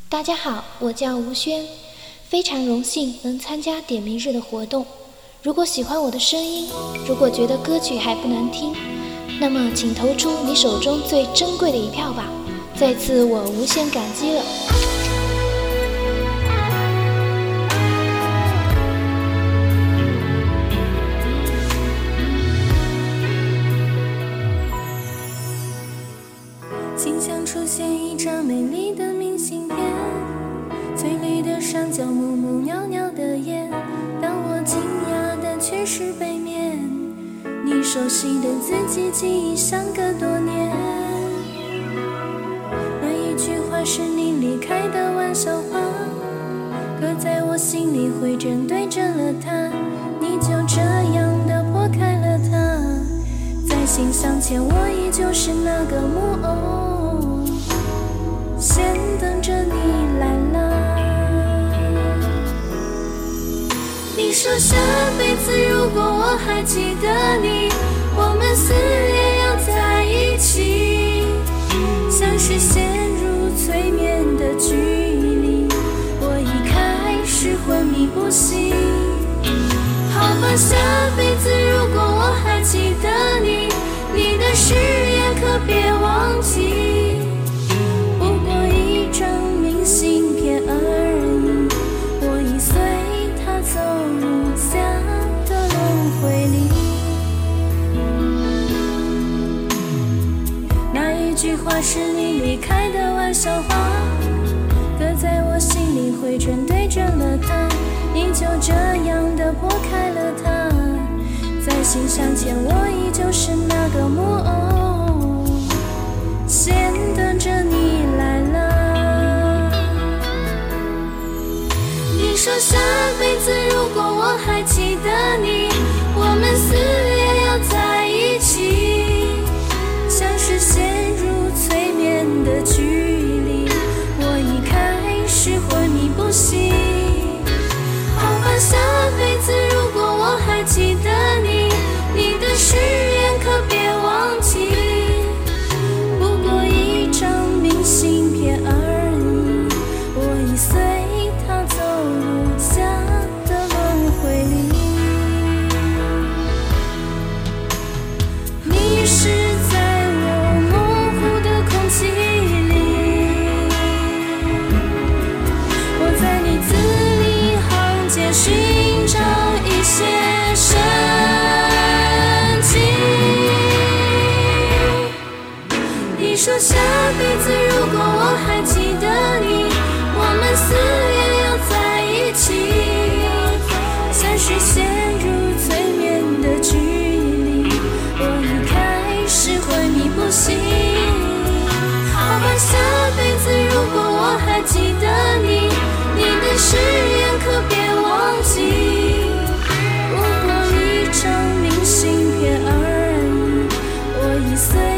大家好，我叫吴轩，非常荣幸能参加点名日的活动。如果喜欢我的声音，如果觉得歌曲还不难听，那么请投出你手中最珍贵的一票吧。在此我无限感激了。 心想出现一张美丽的明信片，翠绿的上角，木木袅袅的烟，当我惊讶的却是背面，你熟悉的字迹，记忆相隔多年。那一句话是你离开的玩笑话，搁在我心里回针对准了它，你就这样的拨开了它，在心上前我依旧是那个木偶，先等着你来了。你说下辈子如果我还记得你，我们死也要在一起，像是陷入催眠的距离，我已开始昏迷不醒。好吧，下辈子如果我还记得你，你的誓言可别忘记，不过一张明信片而已，我已随它走入家的轮回里。那一句话是你离开的玩笑话，搁在我心里回针对准了它，你就这样的拨开了它，在心上前我依旧是那个木偶，先等着你来了。你说下辈子如果我还记得你，我们死也要在一起，像是陷入催眠的距离，我已开始昏迷不醒。好吧，下辈子如果我还记得你，你的誓言可别忘记，不过一张明信片而已，我已随它走入家的轮回里。你是在我模糊的空气里，我在你字里行间寻找一些生机。你说下辈子如果我还记得你，我们死也要在一起，像是陷入催眠的距离，我已开始昏迷不醒。好吧，下辈子如果我还记得你，你的誓言可别忘记，不过一张明信片而已，我已随